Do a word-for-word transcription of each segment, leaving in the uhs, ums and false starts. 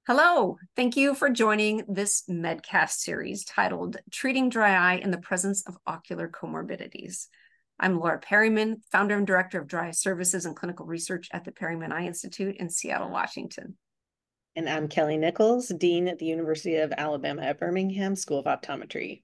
Hello, thank you for joining this Medcast series titled Treating Dry Eye in the Presence of Ocular Comorbidities. I'm Laura Perryman, founder and director of Dry Eye Services and Clinical Research at the Perryman Eye Institute in Seattle, Washington. And I'm Kelly Nichols, Dean at the University of Alabama at Birmingham School of Optometry.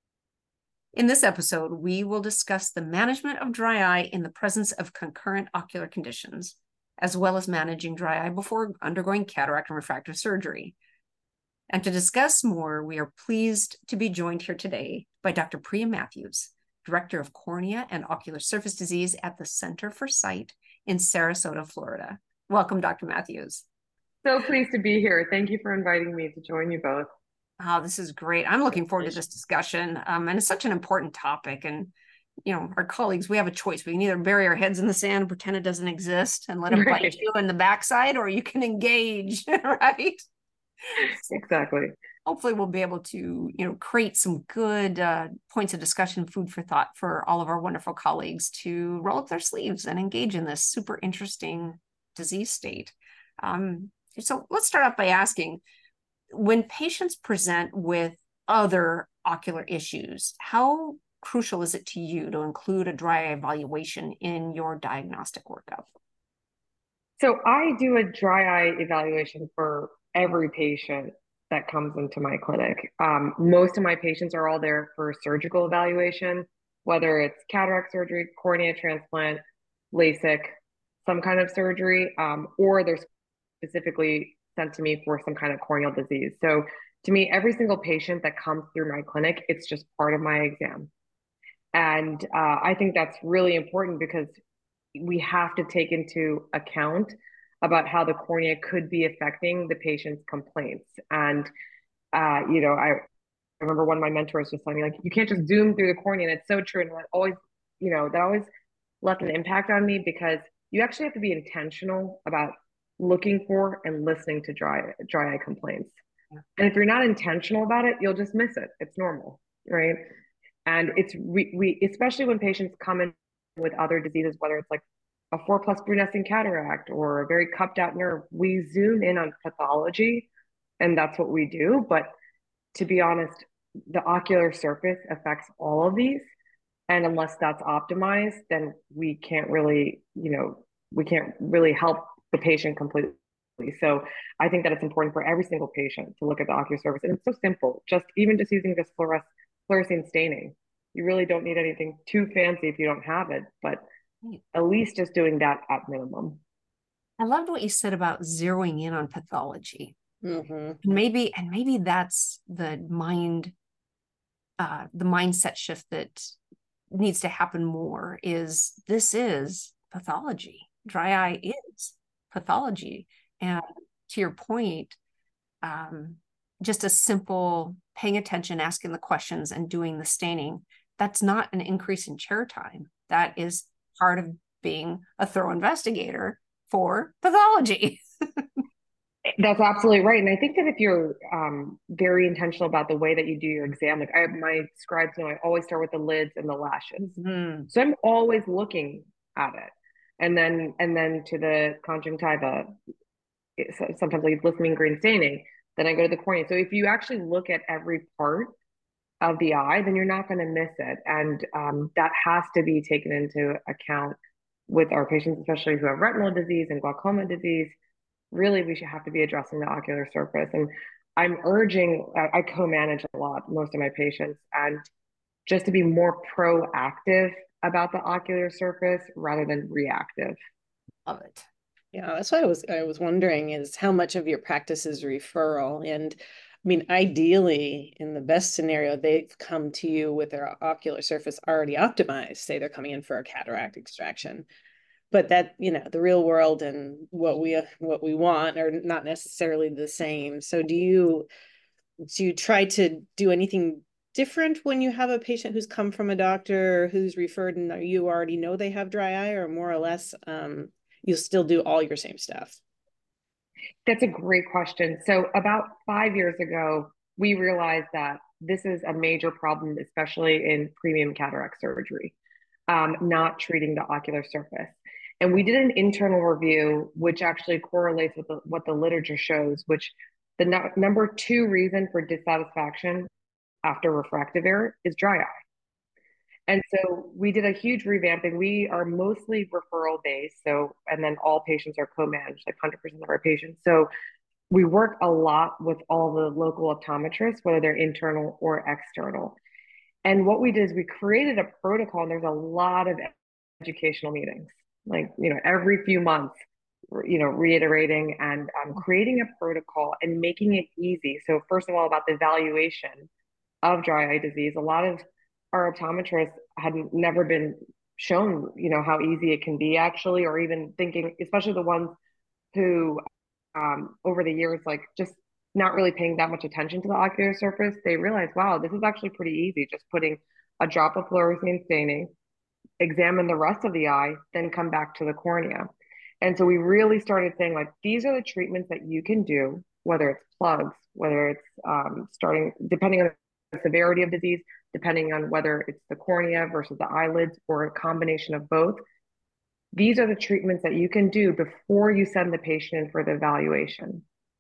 In this episode, we will discuss the management of dry eye in the presence of concurrent ocular conditions, as well as managing dry eye before undergoing cataract and refractive surgery. And to discuss more, we are pleased to be joined here today by Doctor Priya Matthews, Director of Cornea and Ocular Surface Disease at the Center for Sight in Sarasota, Florida. Welcome, Doctor Matthews. So pleased to be here. Thank you for inviting me to join you both. Oh, this is great. I'm looking forward to this discussion. Um, and it's such an important topic. And, you know, our colleagues, we have a choice. We can either bury our heads in the sand and pretend it doesn't exist and let it Right. bite you in the backside, or you can engage, right? Exactly. Hopefully we'll be able to, you know, create some good uh, points of discussion, food for thought for all of our wonderful colleagues to roll up their sleeves and engage in this super interesting disease state. Um, so let's start off by asking, when patients present with other ocular issues, how crucial is it to you to include a dry eye evaluation in your diagnostic workup? So I do a dry eye evaluation for every patient that comes into my clinic. Um, most of my patients are all there for surgical evaluation, whether it's cataract surgery, cornea transplant, LASIK, some kind of surgery, um, or they're specifically sent to me for some kind of corneal disease. So to me, every single patient that comes through my clinic, it's just part of my exam. And uh, I think that's really important because we have to take into account about how the cornea could be affecting the patient's complaints. And, uh, you know, I, I remember one of my mentors just telling me, like, you can't just zoom through the cornea. And it's so true. And that always, you know, that always left an impact on me because you actually have to be intentional about looking for and listening to dry dry eye complaints. And if you're not intentional about it, you'll just miss it. It's normal, right? And it's we, we especially when patients come in with other diseases, whether it's like a four plus brunescent cataract or a very cupped out nerve, we zoom in on pathology, and that's what we do. But to be honest, the ocular surface affects all of these, and unless that's optimized, then we can't really, you know, we can't really help the patient completely. So I think that it's important for every single patient to look at the ocular surface, and it's so simple. Just even just using just fluores fluorescein staining, you really don't need anything too fancy if you don't have it, but at least just doing that at minimum. I loved what you said about zeroing in on pathology. Mm-hmm. Maybe, and maybe that's the mind, uh, the mindset shift that needs to happen more is this is pathology. Dry eye is pathology. And to your point, um, just a simple paying attention, asking the questions, and doing the staining, that's not an increase in chair time. That is part of being a thorough investigator for pathology. That's absolutely right. And I think that if you're um, very intentional about the way that you do your exam, like I, my scribes know, I always start with the lids and the lashes. Mm. So I'm always looking at it. And then, and then to the conjunctiva, sometimes like listening green staining, then I go to the cornea. So if you actually look at every part of the eye, then you're not going to miss it. And um, that has to be taken into account with our patients, especially who have retinal disease and glaucoma disease. Really, we should have to be addressing the ocular surface. And I'm urging, I co-manage a lot, most of my patients, and just to be more proactive about the ocular surface rather than reactive. Love it. Yeah, that's what I was I was wondering is how much of your practice is referral. And I mean, ideally, in the best scenario, they've come to you with their ocular surface already optimized. Say they're coming in for a cataract extraction. But that, you know, the real world and what we what we want are not necessarily the same. So do you do you try to do anything different when you have a patient who's come from a doctor who's referred and you already know they have dry eye, or more or less um, you'll still do all your same stuff? That's a great question. So about five years ago, we realized that this is a major problem, especially in premium cataract surgery, um, not treating the ocular surface. And we did an internal review, which actually correlates with the, what the literature shows, which The no number two reason for dissatisfaction after refractive error is dry eye. And so we did a huge revamping. We are mostly referral based. So, and then all patients are co-managed, like one hundred percent of our patients. So we work a lot with all the local optometrists, whether they're internal or external. And what we did is we created a protocol, and there's a lot of educational meetings, like, you know, every few months, you know, reiterating and um, creating a protocol and making it easy. So first of all, about the evaluation of dry eye disease, a lot of our optometrists had never been shown, you know, how easy it can be actually, or even thinking, especially the ones who um, over the years, like just not really paying that much attention to the ocular surface, they realize, wow, this is actually pretty easy. Just putting a drop of fluorescein staining, examine the rest of the eye, then come back to the cornea. And so we really started saying, like, these are the treatments that you can do, whether it's plugs, whether it's um, starting, depending on the severity of disease, depending on whether it's the cornea versus the eyelids or a combination of both. These are the treatments that you can do before you send the patient in for the evaluation.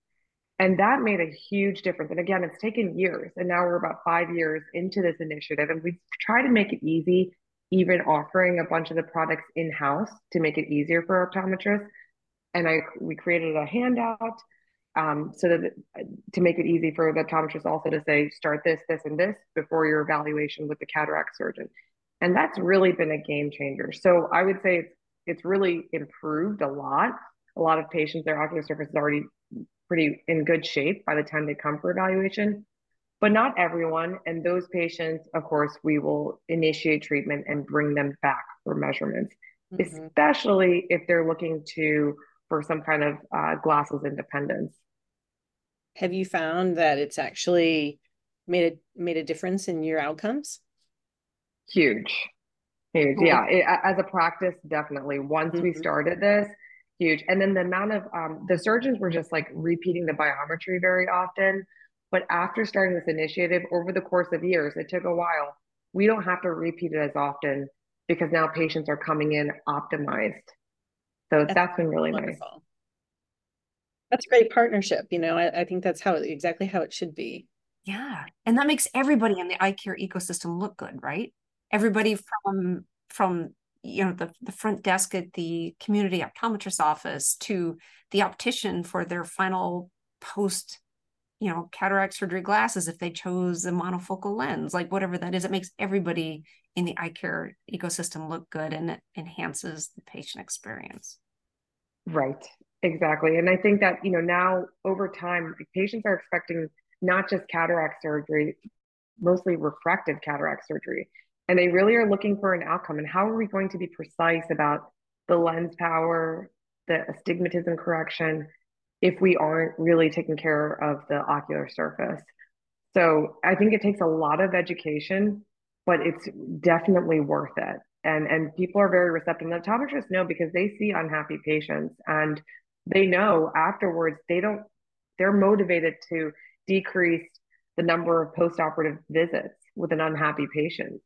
And that made a huge difference. And again, it's taken years. And now we're about five years into this initiative. And we try to make it easy, even offering a bunch of the products in-house to make it easier for optometrists. And I we created a handout um, so that to make it easy for the optometrist also to say, start this, this, and this before your evaluation with the cataract surgeon. And that's really been a game changer. So I would say it's it's really improved a lot. A lot of patients, their ocular surface is already pretty in good shape by the time they come for evaluation, but not everyone. And those patients, of course, we will initiate treatment and bring them back for measurements, mm-hmm. especially if they're looking to for some kind of uh, glasses independence. Have you found that it's actually made a made a difference in your outcomes? Huge. Huge. Yeah. It, as a practice, definitely. Once mm-hmm. we started this, huge. And then the amount of, um, the surgeons were just like repeating the biometry very often. But after starting this initiative over the course of years, it took a while. We don't have to repeat it as often because now patients are coming in optimized. So that's, that's been really wonderful. Nice. That's a great partnership. You know, I, I think that's how exactly how it should be. Yeah. And that makes everybody in the eye care ecosystem look good, right? Everybody from from you know the, the front desk at the community optometrist office to the optician for their final post you know cataract surgery glasses if they chose a monofocal lens, like whatever that is, it makes everybody in the eye care ecosystem look good, and it enhances the patient experience. Right, exactly. And I think that you know now over time, like, patients are expecting not just cataract surgery, mostly refractive cataract surgery. And they really are looking for an outcome. And how are we going to be precise about the lens power, the astigmatism correction, if we aren't really taking care of the ocular surface? So I think it takes a lot of education, but it's definitely worth it. And, and people are very receptive. And optometrists know because they see unhappy patients and they know afterwards they don't, they're motivated to decrease the number of post-operative visits with an unhappy patient.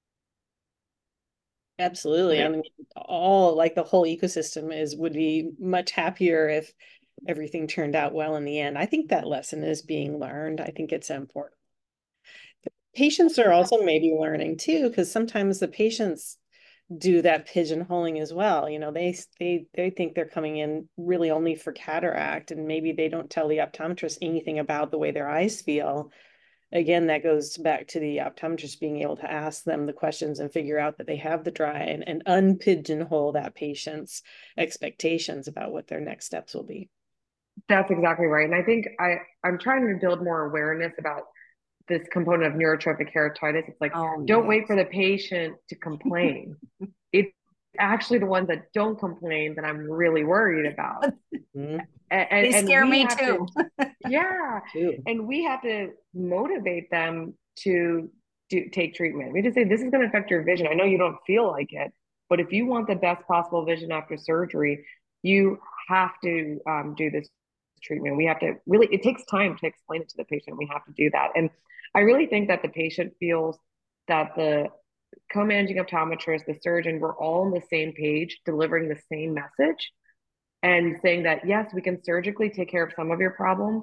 Absolutely. I mean, all like the whole ecosystem is would be much happier if everything turned out well in the end. I think that lesson is being learned. I think it's important. The patients are also maybe learning too, because sometimes the patients do that pigeonholing as well. You know, they they they think they're coming in really only for cataract, and maybe they don't tell the optometrist anything about the way their eyes feel. Again, that goes back to the optometrist being able to ask them the questions and figure out that they have the dry and, and unpigeonhole that patient's expectations about what their next steps will be. That's exactly right. And I think I, I'm trying to build more awareness about this component of neurotrophic keratitis. It's like, oh, don't yes. wait for the patient to complain. It's actually the ones that don't complain that I'm really worried about. Mm-hmm. And, and, they scare me too. To, yeah. Too. And we have to motivate them to do, take treatment. We just say, this is going to affect your vision. I know you don't feel like it, but if you want the best possible vision after surgery, you have to um, do this treatment. We have to really, it takes time to explain it to the patient. We have to do that. And I really think that the patient feels that the co-managing optometrist, the surgeon, we're all on the same page, delivering the same message and saying that, yes, we can surgically take care of some of your problems,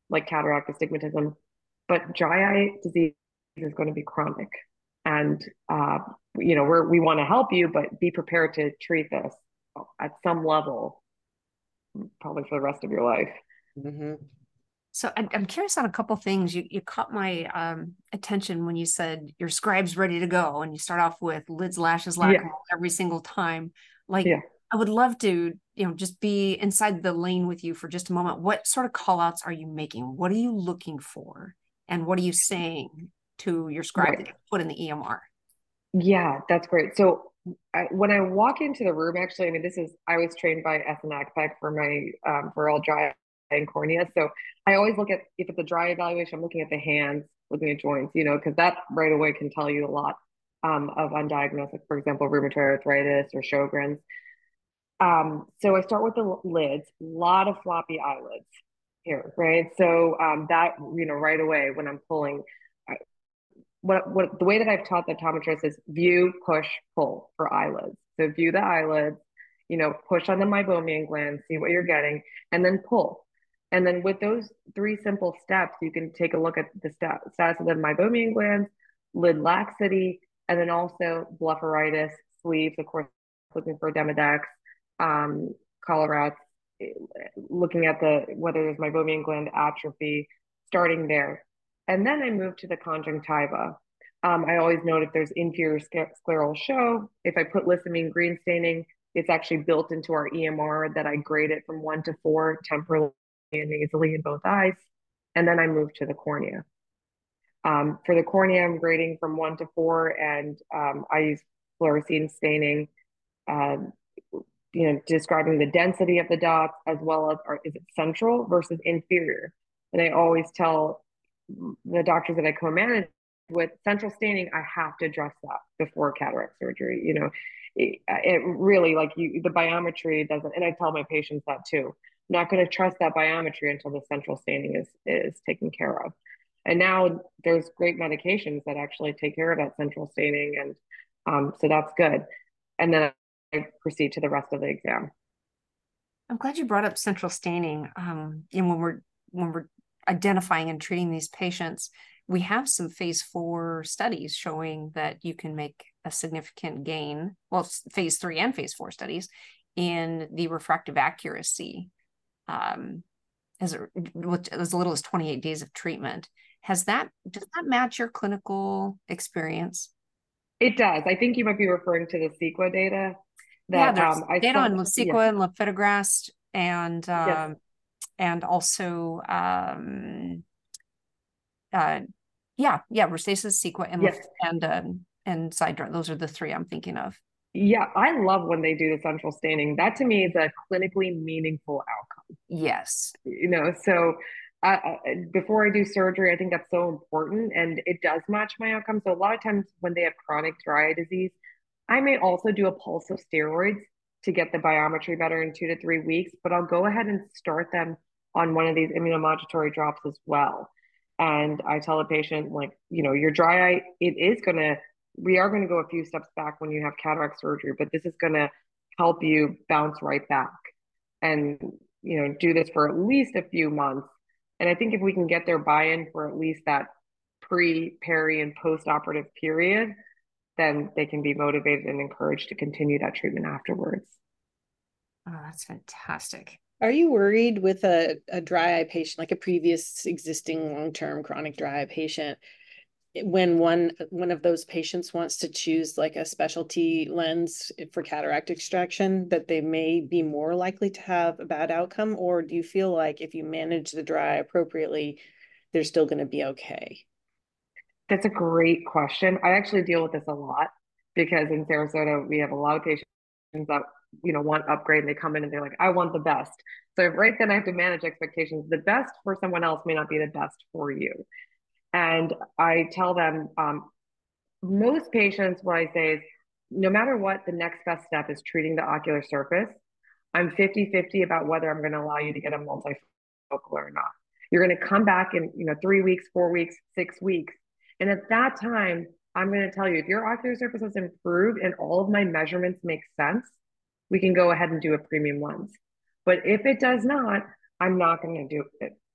like cataract, astigmatism, but dry eye disease is going to be chronic. And, uh, you know, we're, we want to help you, but be prepared to treat this at some level, probably for the rest of your life. Mm-hmm. So I, I'm curious on a couple things. You you caught my um, attention when you said your scribe's ready to go, and you start off with lids, lashes, Yeah. lacrimal every single time. Like, Yeah. I would love to, you know, just be inside the lane with you for just a moment. What sort of call outs are you making? What are you looking for? And what are you saying to your scribe that Right. you put in the E M R? Yeah, that's great. So I, when I walk into the room, actually, I mean, this is, I was trained by S N A C P E C for my, um, for all dry eye and cornea. So I always look at, if it's a dry evaluation, I'm looking at the hands, looking at joints, you know, because that right away can tell you a lot um, of undiagnosed, like, for example, rheumatoid arthritis or Sjogren's. Um, so I start with the lids, a lot of floppy eyelids here, right? So um, that, you know, right away when I'm pulling, what what the way that I've taught the optometrist is view, push, pull for eyelids. So view the eyelids, you know, push on the meibomian gland, see what you're getting, and then pull. And then with those three simple steps, you can take a look at the stat status of the meibomian glands, lid laxity, and then also blepharitis, sleeves, of course, looking for Demodex, um, collarettes, looking at the whether there's meibomian gland atrophy, starting there. And then I moved to the conjunctiva. Um, I always note if there's inferior scleral show. If I put lissamine green staining, it's actually built into our E M R that I grade it from one to four temporally and nasally in both eyes. And then I moved to the cornea. Um, for the cornea, I'm grading from one to four, and um, I use fluorescein staining, uh, you know, describing the density of the dots as well as are, is it central versus inferior. And I always tell the doctors that I co-manage with, central staining, I have to address that before cataract surgery. You know, it, it really, like, you, the biometry doesn't, and I tell my patients that too. I'm not going to trust that biometry until the central staining is is taken care of. And now there's great medications that actually take care of that central staining, and um, so that's good. And then I proceed to the rest of the exam. I'm glad you brought up central staining. Um, and when we're when we're identifying and treating these patients, we have some phase four studies showing that you can make a significant gain. Well, phase three and phase four studies in the refractive accuracy, um, as, as little as twenty-eight days of treatment. Has that, does that match your clinical experience? It does. I think you might be referring to the CEQA data Yeah, that there's um, I data saw. on CEQA Yeah. and levetiracetam and Yes. um, and also um, uh, yeah, yeah, Restasis, CEQA, and Yes. and um, and Xiidra. Those are the three I'm thinking of. Yeah, I love when they do the central staining. That to me is a clinically meaningful outcome. Yes. You know, so uh, before I do surgery, I think that's so important, and it does match my outcome. So a lot of times when they have chronic dry eye disease, I may also do a pulse of steroids to get the biometry better in two to three weeks, but I'll go ahead and start them on one of these immunomodulatory drops as well. And I tell the patient, like, you know, your dry eye, it is going to, we are going to go a few steps back when you have cataract surgery, but this is going to help you bounce right back and, you know, do this for at least a few months. And I think if we can get their buy-in for at least that pre, peri, and post-operative period, then they can be motivated and encouraged to continue that treatment afterwards. Oh, that's fantastic. Are you worried with a, a dry eye patient, like a previous existing long-term chronic dry eye patient, when one one of those patients wants to choose like a specialty lens for cataract extraction, that they may be more likely to have a bad outcome? Or do you feel like if you manage the dry eye appropriately, they're still going to be okay? That's a great question. I actually deal with this a lot because in Sarasota, we have a lot of patients that, you know, want upgrade, and they come in and they're like, I want the best. So right then I have to manage expectations. The best for someone else may not be the best for you. And I tell them, um, most patients, what I say is, no matter what, the next best step is treating the ocular surface. I'm fifty fifty about whether I'm going to allow you to get a multifocal or not. You're going to come back in, you know, three weeks, four weeks, six weeks. And at that time, I'm going to tell you, if your ocular surface has improved and all of my measurements make sense, we can go ahead and do a premium lens. But if it does not, I'm not going to do it.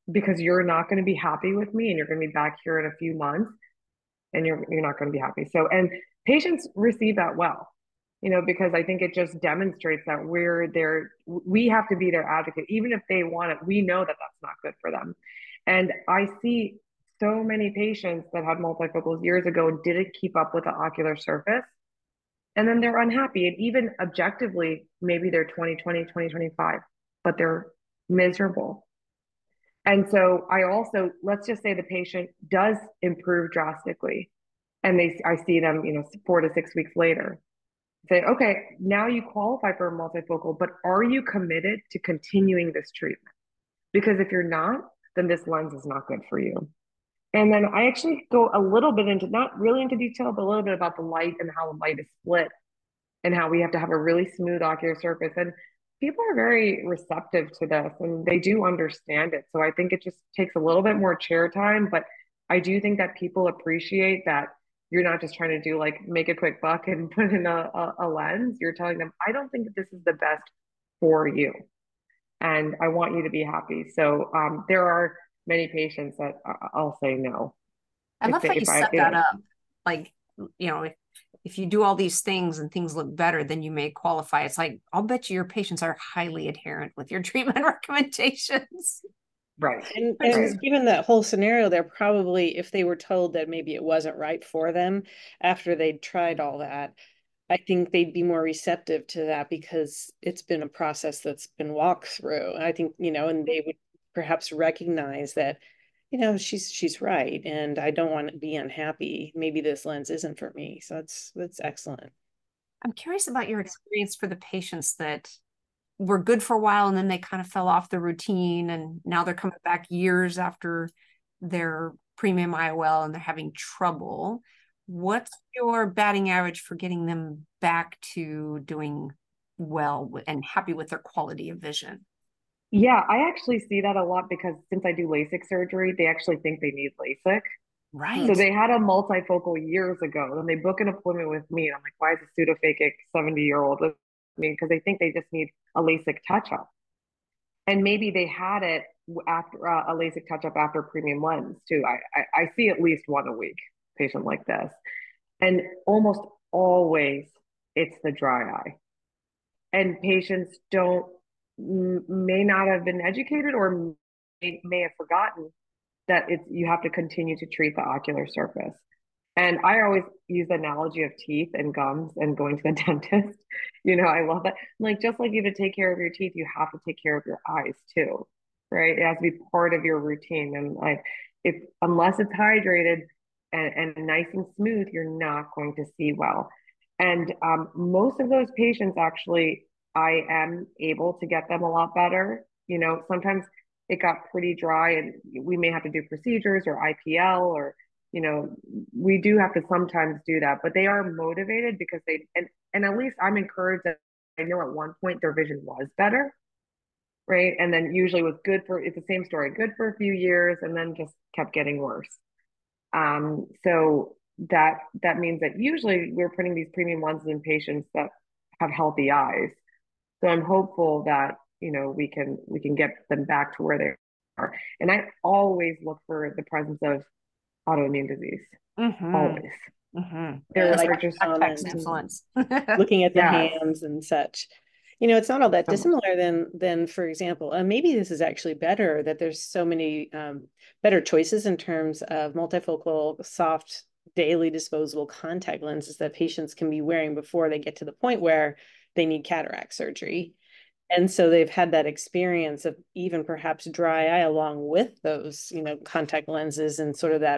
because you're not going to be happy with me and you're going to be back here in a few months and you're you're not going to be happy. So, and patients receive that well, you know, because I think it just demonstrates that we're there. We have to be their advocate, even if they want it. We know that that's not good for them. And I see so many patients that had multifocals years ago and didn't keep up with the ocular surface. And then they're unhappy. And even objectively, maybe they're twenty twenty, twenty twenty-five, but they're miserable. And so I also, let's just say the patient does improve drastically and they, I see them, you know, four to six weeks later, say, okay, now you qualify for a multifocal, but are you committed to continuing this treatment? Because if you're not, then this lens is not good for you. And then I actually go a little bit into, not really into detail, but a little bit about the light and how the light is split and how we have to have a really smooth ocular surface. And people are very receptive to this and they do understand it. So I think it just takes a little bit more chair time, but I do think that people appreciate that you're not just trying to do like make a quick buck and put in a, a, a lens. You're telling them, I don't think that this is the best for you. And I want you to be happy. So um, there are many patients that I'll say no. I love they, how you I, set you that know, up. Like, you know, if, if you do all these things and things look better, then you may qualify. It's like, I'll bet you your patients are highly adherent with your treatment recommendations. Right. And, and right. given that whole scenario, they're probably, if they were told that maybe it wasn't right for them after they'd tried all that, I think they'd be more receptive to that because it's been a process that's been walked through. I think, you know, and they would perhaps recognize that, you know, she's she's right, and I don't want to be unhappy. Maybe this lens isn't for me. So that's that's excellent. I'm curious about your experience for the patients that were good for a while and then they kind of fell off the routine and now they're coming back years after their premium I O L and they're having trouble. What's your batting average for getting them back to doing well and happy with their quality of vision? Yeah, I actually see that a lot because since I do LASIK surgery, they actually think they need LASIK. Right. So they had a multifocal years ago, and they book an appointment with me. And I'm like, why is a pseudophakic seventy year old with me? Because they think they just need a LASIK touch up. And maybe they had it after uh, a LASIK touch up after premium lens too. I, I, I see at least one a week patient like this. And almost always it's the dry eye. And patients don't, may not have been educated or may, may have forgotten that it's you have to continue to treat the ocular surface. And I always use the analogy of teeth and gums and going to the dentist. You know, I love that. Like just like you have to take care of your teeth, you have to take care of your eyes too, right? It has to be part of your routine. And like if unless it's hydrated and, and nice and smooth, you're not going to see well. And um, most of those patients actually, I am able to get them a lot better. You know, sometimes it got pretty dry and we may have to do procedures or I P L or, you know, we do have to sometimes do that, but they are motivated because they, and, and at least I'm encouraged that I know at one point their vision was better, right? And then usually was good for, it's the same story, good for a few years and then just kept getting worse. Um, so that, that means that usually we're putting these premium lenses in patients that have healthy eyes. So I'm hopeful that, you know, we can we can get them back to where they are. And I always look for the presence of autoimmune disease. Mm-hmm. Always. Mm-hmm. There Yes, are just tax influence. Looking at the yes. hands and such. You know, it's not all that So dissimilar than, than for example, uh, maybe this is actually better that there's so many um, better choices in terms of multifocal, soft, daily disposable contact lenses that patients can be wearing before they get to the point where they need cataract surgery. And so they've had that experience of even perhaps dry eye along with those, you know, contact lenses and sort of that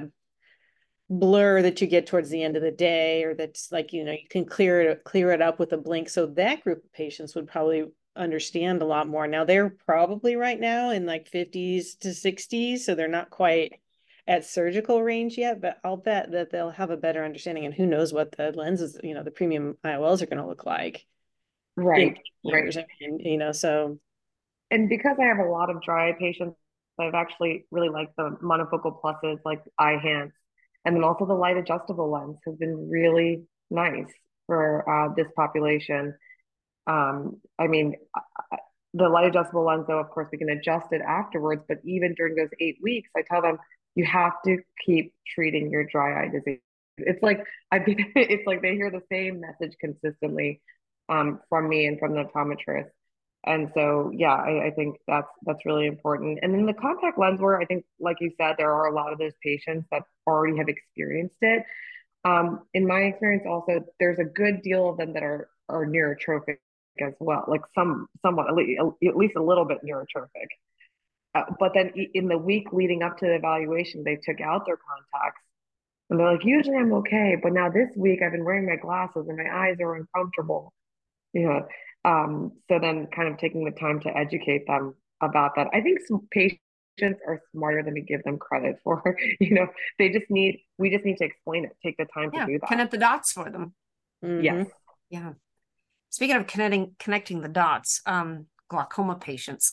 blur that you get towards the end of the day, or that's like, you know, you can clear it, clear it up with a blink. So that group of patients would probably understand a lot more. Now they're probably right now in like fifties to sixties. So they're not quite at surgical range yet, but I'll bet that they'll have a better understanding, and who knows what the lenses, you know, the premium I O Ls are going to look like in right, years. right. I mean, you know, so. And because I have a lot of dry eye patients, I've actually really liked the monofocal pluses like Eyhance. And then also the light adjustable lens has been really nice for uh, this population. Um, I mean, the light adjustable lens, though, of course, we can adjust it afterwards. But even during those eight weeks, I tell them you have to keep treating your dry eye disease. It's like I it's like they hear the same message consistently um, from me and from the optometrist. And so, yeah, I, I think that's that's really important. And then the contact lens, where I think, like you said, there are a lot of those patients that already have experienced it. Um, in my experience, also, there's a good deal of them that are are neurotrophic as well, like some somewhat, at least, at least a little bit neurotrophic. Uh, but then in the week leading up to the evaluation, they took out their contacts and they're like, usually I'm okay, but now this week I've been wearing my glasses and my eyes are uncomfortable. You know, um, so then kind of taking the time to educate them about that. I think some patients are smarter than we give them credit for. You know, they just need, we just need to explain it, take the time Yeah, to do that. connect the dots for them. Mhm. Yes. Yeah. Speaking of connecting connecting the dots, um, glaucoma patients.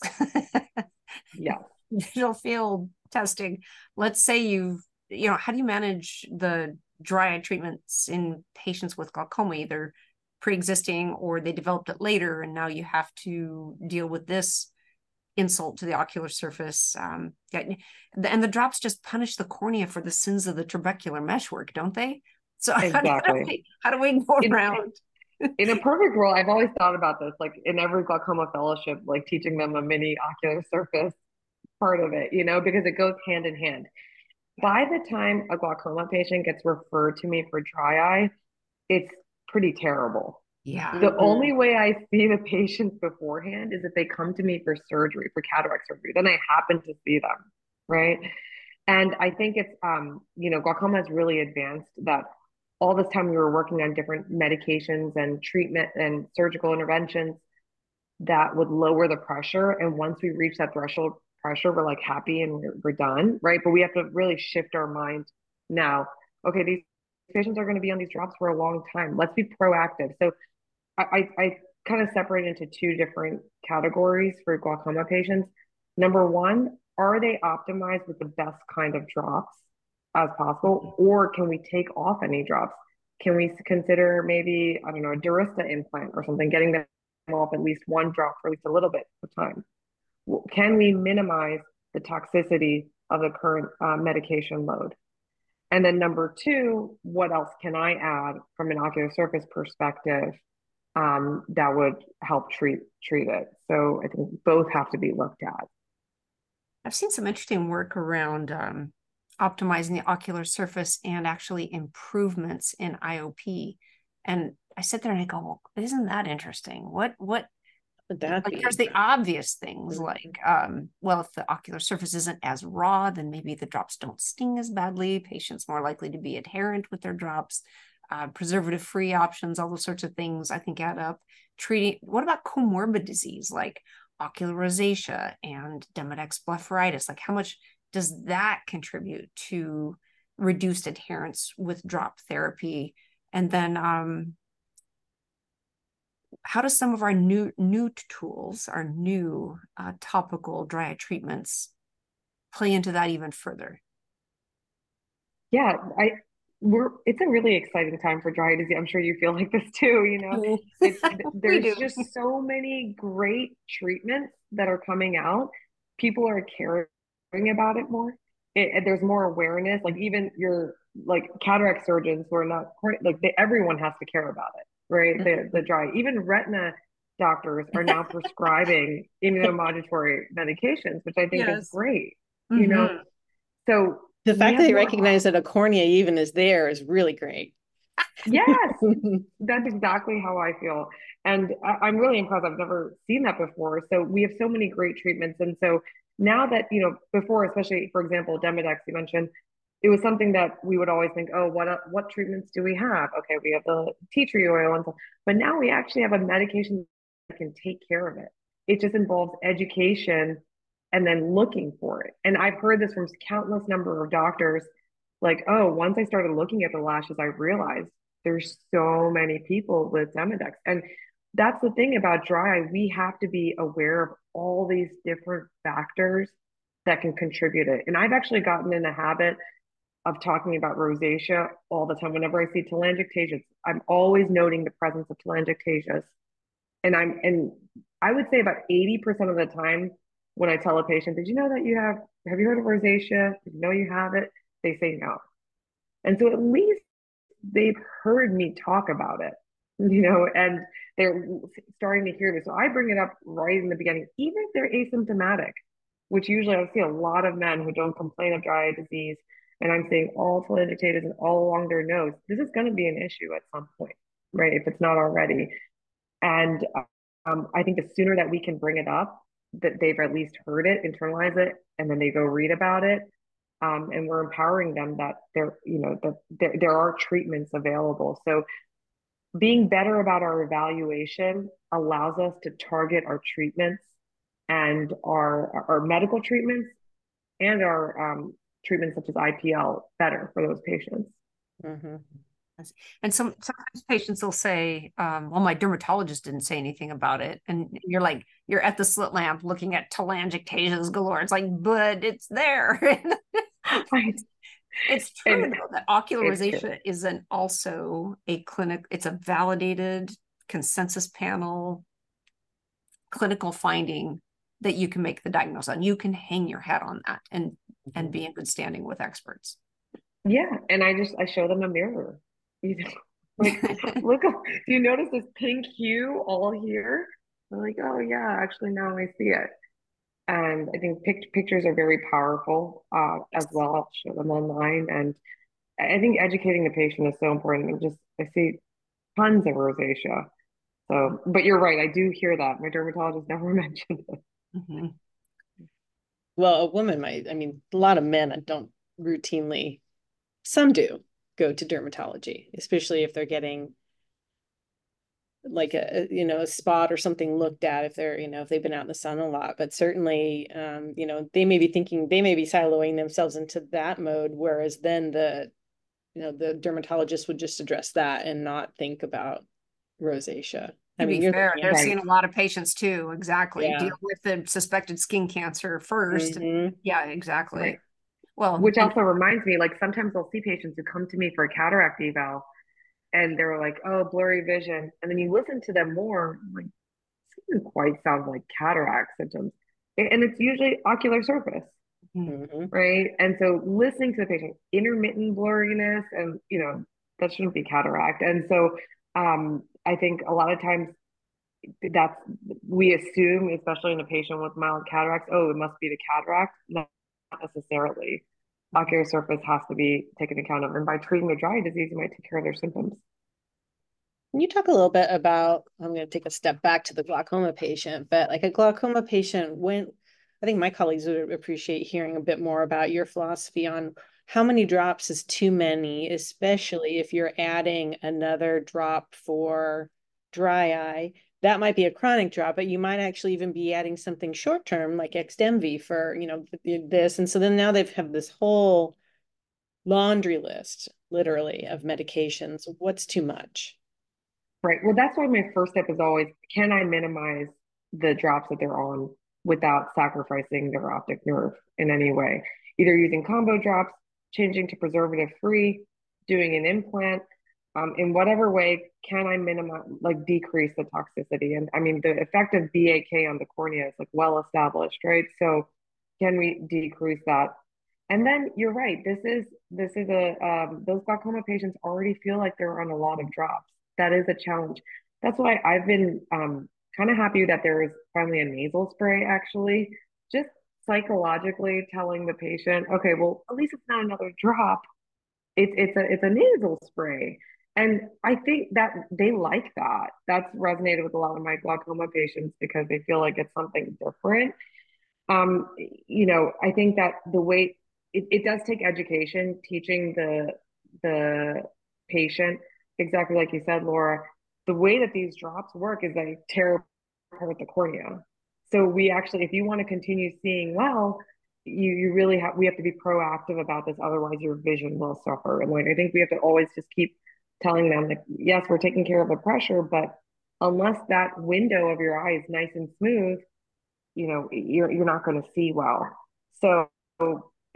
Yeah. Digital field testing. Let's say you've, you know, how do you manage the dry eye treatments in patients with glaucoma, either pre-existing or they developed it later, and now you have to deal with this insult to the ocular surface. Um, and the drops just punish the cornea for the sins of the trabecular meshwork, don't they? So exactly. how, do we, how do we go in, around? In a perfect world, I've always thought about this, like in every glaucoma fellowship, like teaching them a mini ocular surface part of it, you know, because it goes hand in hand. By the time a glaucoma patient gets referred to me for dry eye, it's pretty terrible. Yeah. The Mhm. only way I see the patients beforehand is if they come to me for surgery, for cataract surgery. Then I happen to see them, right? And I think it's, um, you know, glaucoma has really advanced that all this time we were working on different medications and treatment and surgical interventions that would lower the pressure. And once we reach that threshold pressure, we're like happy and we're, we're done, right? But we have to really shift our mind now. Okay, these patients are going to be on these drops for a long time. Let's be proactive. So I, I, I kind of separate into two different categories for glaucoma patients. Number one, are they optimized with the best kind of drops as possible, or can we take off any drops? Can we consider maybe, I don't know, a Durista implant or something, getting them off at least one drop for at least a little bit of time? Can we minimize the toxicity of the current uh, medication load? And then number two, what else can I add from an ocular surface perspective um, that would help treat treat it? So I think both have to be looked at. I've seen some interesting work around um, optimizing the ocular surface and actually improvements in I O P. And I sit there and I go, well, isn't that interesting? What what Would that like be? there's the obvious things Mhm. like um, well, if the ocular surface isn't as raw, then maybe the drops don't sting as badly. Patients more likely to be adherent with their drops. Uh, preservative-free options, all those sorts of things I think add up. Treating, what about comorbid disease like ocular rosacea and Demodex blepharitis? Like how much does that contribute to reduced adherence with drop therapy? And then um, how does some of our new new tools, our new uh, topical dry eye treatments play into that even further? Yeah, I we're it's a really exciting time for dry eye disease. I'm sure you feel like this too, you know. It, We there's do. just so many great treatments that are coming out. People are caring about it more. It, there's more awareness. Like even your like cataract surgeons who are not like they, everyone has to care about it, right? The the dry. Even retina doctors are now prescribing immunomodulatory medications, which I think is Yes. great. Mm-hmm. You know, so The we fact have that they more recognize that a cornea even is there is really great. Yes, that's exactly how I feel. And I, I'm really impressed. I've never seen that before. So we have so many great treatments. And so now that, you know, before, especially for example, Demodex, you mentioned, it was something that we would always think, oh, what what treatments do we have? Okay, we have the tea tree oil and stuff. But now we actually have a medication that can take care of it. It just involves education and then looking for it. And I've heard this from countless number of doctors, like, oh, once I started looking at the lashes, I realized there's so many people with Demodex. And that's the thing about dry eye. We have to be aware of all these different factors that can contribute it. And I've actually gotten in the habit of talking about rosacea all the time. Whenever I see telangiectasias, I'm always noting the presence of telangiectasias. And I'm and I would say about eighty percent of the time when I tell a patient, did you know that you have, have you heard of rosacea? Did you know you have it? They say no. And so at least they've heard me talk about it, you know, and they're starting to hear this. So I bring it up right in the beginning, even if they're asymptomatic, which usually I see a lot of men who don't complain of dry eye disease. And I'm seeing all telangiectasias and all along their nose. This is going to be an issue at some point, right? If it's not already. And um, I think the sooner that we can bring it up, that they've at least heard it, internalize it, and then they go read about it. Um, and we're empowering them that there, you know, that there, there are treatments available. So being better about our evaluation allows us to target our treatments and our our medical treatments and our um, treatments such as I P L better for those patients. Mm-hmm. And some sometimes patients will say, um, well, my dermatologist didn't say anything about it. And you're like, you're at the slit lamp looking at telangiectasias galore. It's like, but it's there. It's true And though, that ocular rosacea isn't also a clinic, it's a validated consensus panel clinical finding that you can make the diagnosis on. You can hang your hat on that and mm-hmm. and be in good standing with experts. Yeah. And I just I show them a mirror. You know, like, look, do you notice this pink hue all here? I'm like, oh yeah, actually now I see it. And I think pic pictures are very powerful uh, as well. I'll show them online. And I think educating the patient is so important. I just, I see tons of rosacea. So, but you're right. I do hear that. My dermatologist never mentioned it. Mm-hmm. Well, a woman might, I mean, a lot of men don't routinely, some do go to dermatology, especially if they're getting like a, you know, a spot or something looked at, if they're, you know, if they've been out in the sun a lot. But certainly, um, you know, they may be thinking, they may be siloing themselves into that mode, whereas then the, you know, the dermatologist would just address that and not think about rosacea. To I mean, be you're fair, they're right. seeing a lot of patients too. Exactly. Yeah. Deal with the suspected skin cancer first. Mm-hmm. Yeah, exactly. Right. Well, which and, also reminds me, like sometimes I'll see patients who come to me for a cataract eval and they're like, oh, blurry vision. And then you listen to them more, like, this doesn't quite sound like cataract symptoms. And it's usually ocular surface. Mm-hmm. Right. And so listening to the patient, intermittent blurriness, and, you know, that shouldn't be cataract. And so um, I think a lot of times that's, we assume, especially in a patient with mild cataracts, oh, it must be the cataract. Not necessarily. Ocular surface has to be taken account of. And by treating the dry eye disease, you might take care of their symptoms. Can you talk a little bit about, I'm going to take a step back to the glaucoma patient, but like a glaucoma patient, when, I think my colleagues would appreciate hearing a bit more about your philosophy on how many drops is too many, especially if you're adding another drop for dry eye. That might be a chronic drop, but you might actually even be adding something short-term like Xdemvy for, you know, this. And so then now they've have this whole laundry list, literally, of medications. What's too much? Right. Well, that's why my first step is always, can I minimize the drops that they're on without sacrificing their optic nerve in any way? Either using combo drops, changing to preservative free, doing an implant, um, in whatever way can I minimize, like decrease the toxicity? And I mean, the effect of B A K on the cornea is like well established, right? So can we decrease that? And then you're right. This is this is a um, those glaucoma patients already feel like they're on a lot of drops. That is a challenge. That's why I've been um, kind of happy that there is finally a nasal spray. Actually, just psychologically telling the patient, okay, well, at least it's not another drop. It's it's a it's a nasal spray, and I think that they like that. That's resonated with a lot of my glaucoma patients because they feel like it's something different. Um, you know, I think that the way it, it does take education, teaching the the patient exactly like you said, Laura. The way that these drops work is they tear apart the cornea. So we actually, if you want to continue seeing well, you you really have we have to be proactive about this. Otherwise, your vision will suffer. And like I think we have to always just keep telling them that yes, we're taking care of the pressure, but unless that window of your eye is nice and smooth, you know, you're you're not going to see well. So,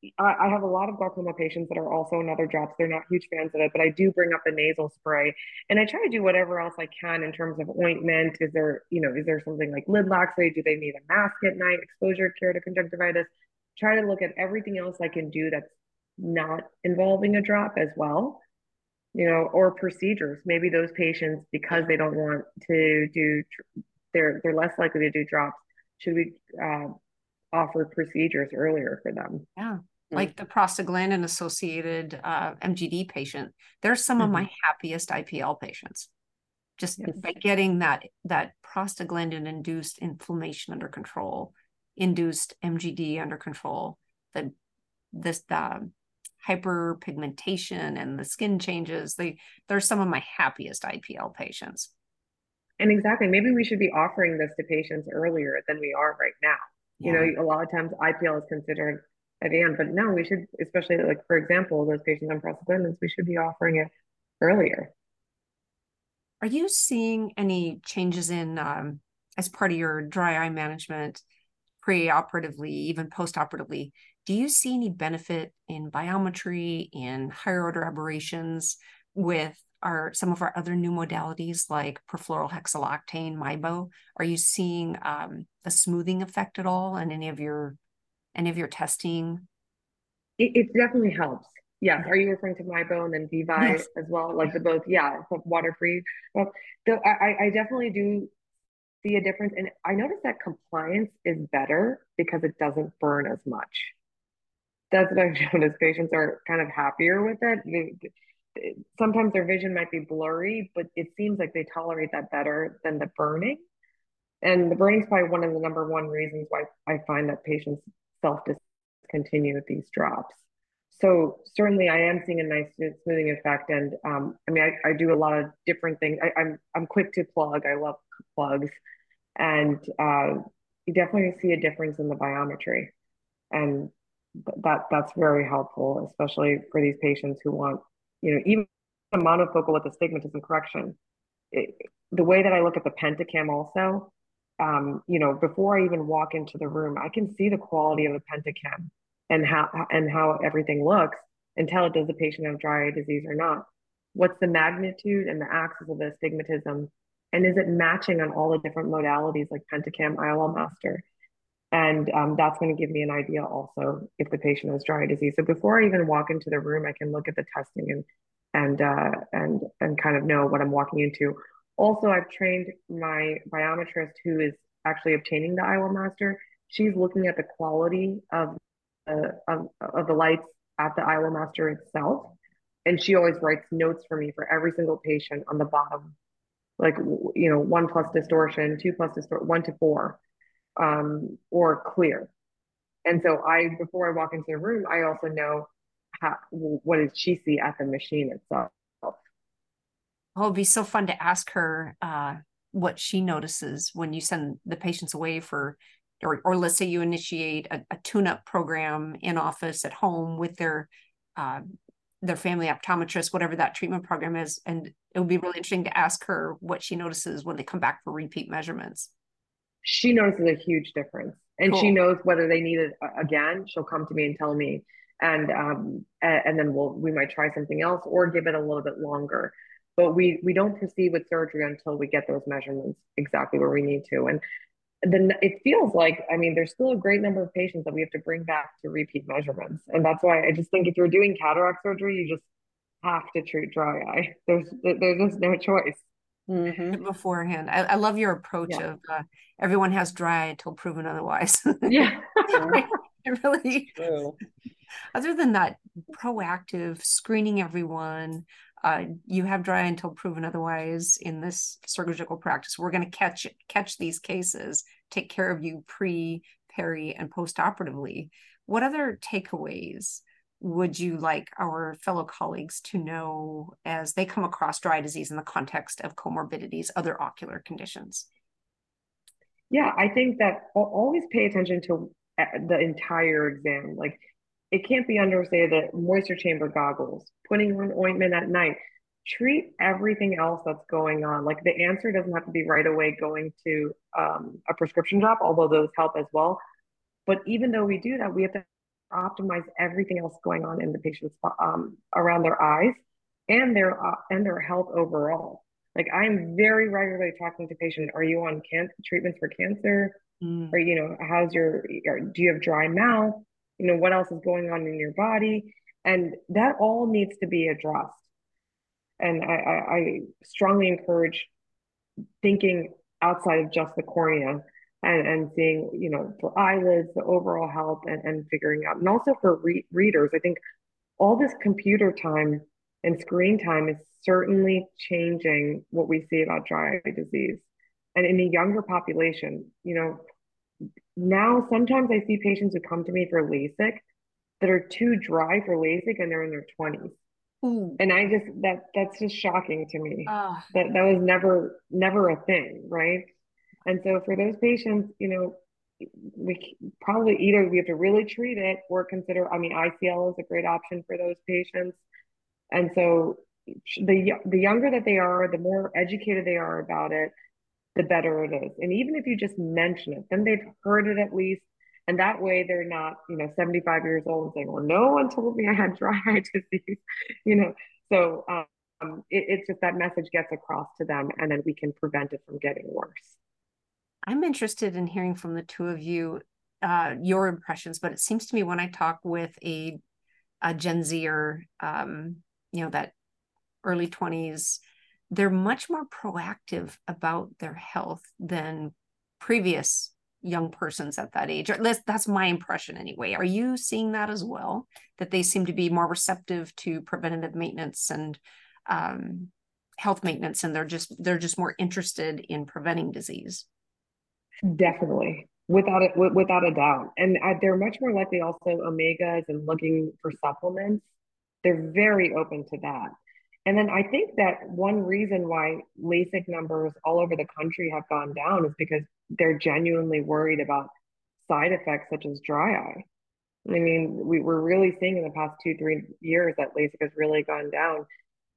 I, I have a lot of glaucoma patients that are also on other drops. They're not huge fans of it, but I do bring up the nasal spray, and I try to do whatever else I can in terms of ointment. Is there, you know, is there something like lid laxate? Do they need a mask at night? Exposure care to conjunctivitis? Try to look at everything else I can do that's not involving a drop as well, you know, or procedures. Maybe those patients, because they don't want to do, they're they're less likely to do drops. Should we uh, offer procedures earlier for them? Yeah. Like the prostaglandin associated uh, M G D patient, they're some Mhm. of my happiest I P L patients. Just Yes. by getting that that prostaglandin induced inflammation under control, induced M G D under control, the this the hyperpigmentation and the skin changes, they they're some of my happiest I P L patients. And exactly, maybe we should be offering this to patients earlier than we are right now. You Yeah. know, a lot of times I P L is considered at the end, but no, we should, especially like, for example, those patients on prostaglandins, we should be offering it earlier. Are you seeing any changes in, um, as part of your dry eye management, pre-operatively, even post-operatively? Do you see any benefit in biometry, in higher order aberrations with our some of our other new modalities like perfluorohexyloctane, MIBO? Are you seeing um, a smoothing effect at all in any of your any of your testing? It, it definitely helps. Yes. Are you referring to MyBone and VEVYE Yes. as well? Like the both, yeah, water free. Well, so I, I definitely do see a difference. And I noticed that compliance is better because it doesn't burn as much. That's what I've noticed. Patients are kind of happier with it. They, sometimes their vision might be blurry, but it seems like they tolerate that better than the burning. And the burning is probably one of the number one reasons why I find that patients self discontinue with these drops. So certainly I am seeing a nice smoothing effect. And um, I mean, I, I do a lot of different things. I, I'm, I'm quick to plug. I love plugs. And uh, you definitely see a difference in the biometry. And that that's very helpful, especially for these patients who want, you know, even a monofocal with astigmatism correction. It, the way that I look at the Pentacam also, um, you know, before I even walk into the room, I can see the quality of the Pentacam and how and how everything looks and tell does the patient have dry eye disease or not. What's the magnitude and the axis of the astigmatism, and is it matching on all the different modalities like Pentacam, I O L Master? And um, that's going to give me an idea also if the patient has dry eye disease. So before I even walk into the room, I can look at the testing and and uh, and and kind of know what I'm walking into. Also, I've trained my biometrist who is actually obtaining the I O L Master. She's looking at the quality of the of, of the lights at the I O L Master itself, and she always writes notes for me for every single patient on the bottom, like you know, one plus distortion, two plus distortion, one to four, um, or clear. And so I, before I walk into the room, I also know how, what did she see at the machine itself. Oh, it'd be so fun to ask her uh, what she notices when you send the patients away for, or, or let's say you initiate a, a tune-up program in office at home with their uh, their family optometrist, whatever that treatment program is. And it would be really interesting to ask her what she notices when they come back for repeat measurements. She notices a huge difference, and Cool. she knows whether they need it again. She'll come to me and tell me, and um, and then we'll we might try something else or give it a little bit longer. But we we don't proceed with surgery until we get those measurements exactly where we need to. And then it feels like, I mean, there's still a great number of patients that we have to bring back to repeat measurements. And that's why I just think if you're doing cataract surgery, you just have to treat dry eye. There's there's just no choice. Mm-hmm. Beforehand. I, I love your approach Yeah. of uh, everyone has dry until proven otherwise. Yeah. It really, True. other than that, proactive screening everyone. Uh, you have dry until proven otherwise in this surgical practice. We're going to catch catch these cases, take care of you pre, peri, and post-operatively. What other takeaways would you like our fellow colleagues to know as they come across dry disease in the context of comorbidities, other ocular conditions? Yeah, I think that always pay attention to uh, the entire exam. Like it can't be understated that moisture chamber goggles, putting on ointment at night, treat everything else that's going on. Like the answer doesn't have to be right away going to um, a prescription drop, although those help as well. But even though we do that, we have to optimize everything else going on in the patient's um, around their eyes and their uh, and their health overall. Like I'm very regularly talking to patients, are you on can treatments for cancer? Mm. Or, you know, how's your, do you have dry mouth? You know, what else is going on in your body? And that all needs to be addressed. And I, I, I strongly encourage thinking outside of just the cornea and, and seeing, you know, for eyelids, the overall health and, and figuring out. And also for re readers, I think all this computer time and screen time is certainly changing what we see about dry eye disease. And in a younger population, you know, now sometimes I see patients who come to me for LASIK that are too dry for LASIK and they're in their twenties. Ooh. And I just that that's just shocking to me. Oh. That that was never never a thing, right? And so for those patients, you know, we probably either we have to really treat it or consider, I mean, I C L is a great option for those patients. And so the the younger that they are, the more educated they are about it, the better it is. And even if you just mention it, then they've heard it at least. And that way they're not, you know, seventy-five years old and saying, well, no one told me I had dry eye disease, you know. So um, it, it's just that message gets across to them and then we can prevent it from getting worse. I'm interested in hearing from the two of you, uh, your impressions, but it seems to me when I talk with a, a Gen Zer, um, you know, that early twenties, they're much more proactive about their health than previous young persons at that age. Or that's, that's my impression anyway. Are you seeing that as well? That they seem to be more receptive to preventative maintenance and um, health maintenance, and they're just they're just more interested in preventing disease? Definitely, without it, without a doubt. And uh, they're much more likely also omegas and looking for supplements. They're very open to that. And then I think that one reason why LASIK numbers all over the country have gone down is because they're genuinely worried about side effects such as dry eye. I mean, we, we're really seeing in the past two, three years that LASIK has really gone down.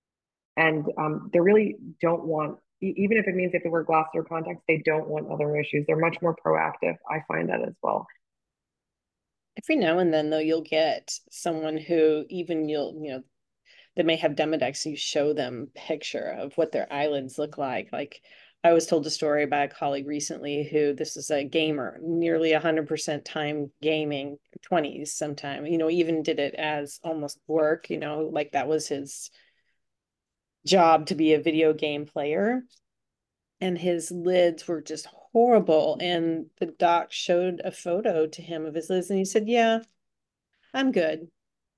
And um, they really don't want, even if it means they have to wear glasses or contacts, they don't want other issues. They're much more proactive. I find that as well. Every now and then, though, you'll get someone who even you'll, you know, that may have Demodex, you show them a picture of what their eyelids look like. Like I was told a story by a colleague recently who, this is a gamer, nearly one hundred percent time gaming, twenties sometime, you know, even did it as almost work, you know, like that was his job to be a video game player. And his lids were just horrible. And the doc showed a photo to him of his lids and he said, yeah, I'm good.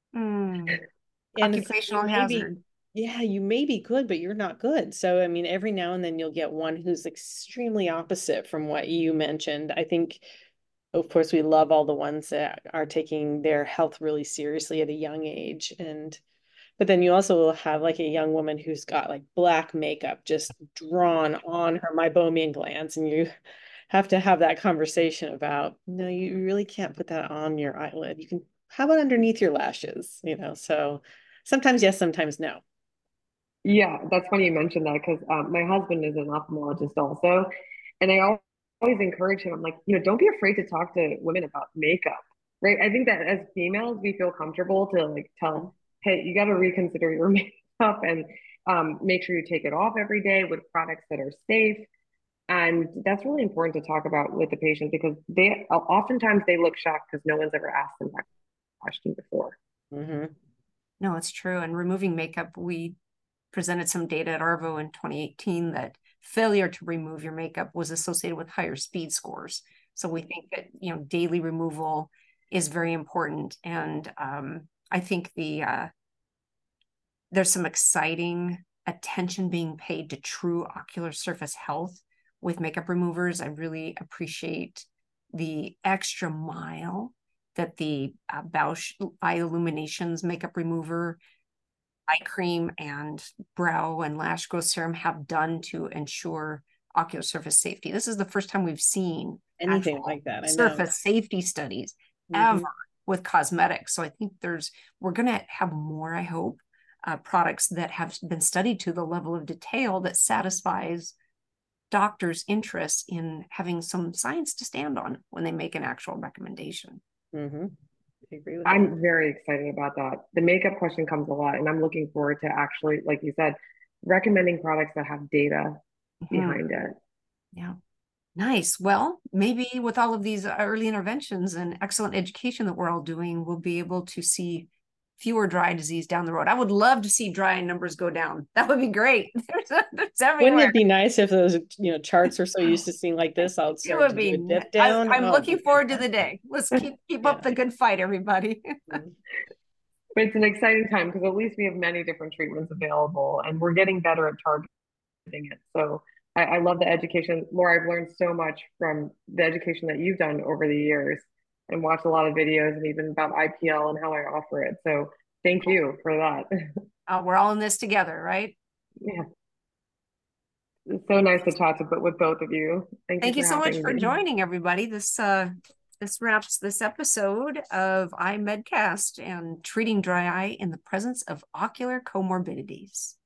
Mm. And Occupational maybe, hazard. yeah, you may be good, but you're not good. So, I mean, every now and then you'll get one who's extremely opposite from what you mentioned. I think, of course, we love all the ones that are taking their health really seriously at a young age. And, but then you also will have like a young woman who's got like black makeup just drawn on her meibomian glands. And you have to have that conversation about, no, you really can't put that on your eyelid. You can, how about underneath your lashes, you know? So sometimes yes, sometimes no. Yeah, that's funny you mentioned that because um, my husband is an ophthalmologist also. And I always encourage him, I'm like, you know, don't be afraid to talk to women about makeup, right? I think that as females, we feel comfortable to like tell, hey, you got to reconsider your makeup and um, make sure you take it off every day with products that are safe. And that's really important to talk about with the patient because they oftentimes they look shocked because no one's ever asked them that question before. Mm-hmm. No, it's true. And removing makeup, we presented some data at ARVO in twenty eighteen that failure to remove your makeup was associated with higher speed scores. So we think that, you know, daily removal is very important. And um, I think the uh, there's some exciting attention being paid to true ocular surface health with makeup removers. I really appreciate the extra mile that the uh, Bausch Eye Illuminations makeup remover, eye cream, and brow and lash growth serum have done to ensure ocular surface safety. This is the first time we've seen anything like that. I surface know. safety studies Mm-hmm. ever with cosmetics. So I think there's we're going to have more, I hope, uh, products that have been studied to the level of detail that satisfies doctors' interest in having some science to stand on when they make an actual recommendation. Mm-hmm. I agree with that. I'm very excited about that. The makeup question comes a lot, and I'm looking forward to actually, like you said, recommending products that have data Mhm. behind it. Yeah. Nice. Well, maybe with all of these early interventions and excellent education that we're all doing, we'll be able to see fewer dry eye disease down the road. I would love to see dry eye numbers go down. That would be great. There's, there's everywhere. Wouldn't it be nice if those, you know, charts are so used to seeing like this, I'll It start would to be. do a dip I, down? I'm Oh, looking it'd be forward to the fantastic. day. Let's keep keep Yeah. up the good fight, everybody. Mhm. But it's an exciting time because at least we have many different treatments available, and we're getting better at targeting it. So I, I love the education. Laura, I've learned so much from the education that you've done over the years and watched a lot of videos and even about I P L and how I offer it. So thank you for that. Uh, we're all in this together, right? Yeah. It's so nice to chat to, but with both of you. Thank, Thank you you for so much having for me. joining, everybody. This uh this wraps this episode of iMedcast and treating dry eye in the presence of ocular comorbidities.